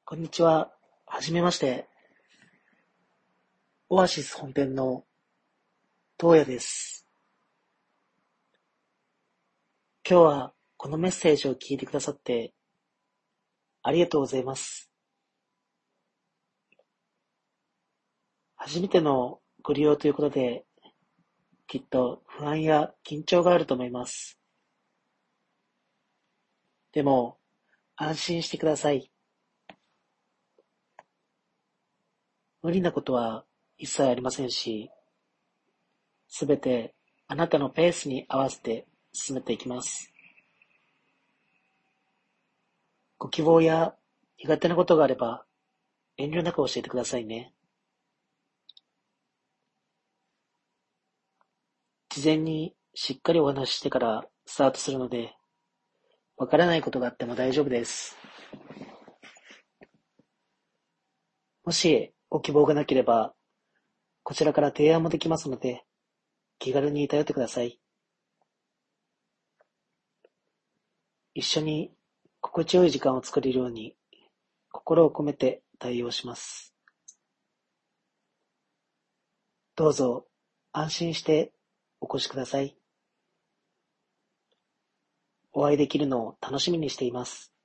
こんにちは。はじめまして。オアシス本店の東野です。今日はこのメッセージを聞いてくださってありがとうございます。初めてのご利用ということで、きっと不安や緊張があると思います。でも、安心してください。無理なことは一切ありませんし、すべてあなたのペースに合わせて進めていきます。ご希望や苦手なことがあれば遠慮なく教えてくださいね。事前にしっかりお話ししてからスタートするので、わからないことがあっても大丈夫です。もしご希望がなければ、こちらから提案もできますので、気軽に頼ってください。一緒に心地よい時間を作れるように、心を込めて対応します。どうぞ安心してお越しください。お会いできるのを楽しみにしています。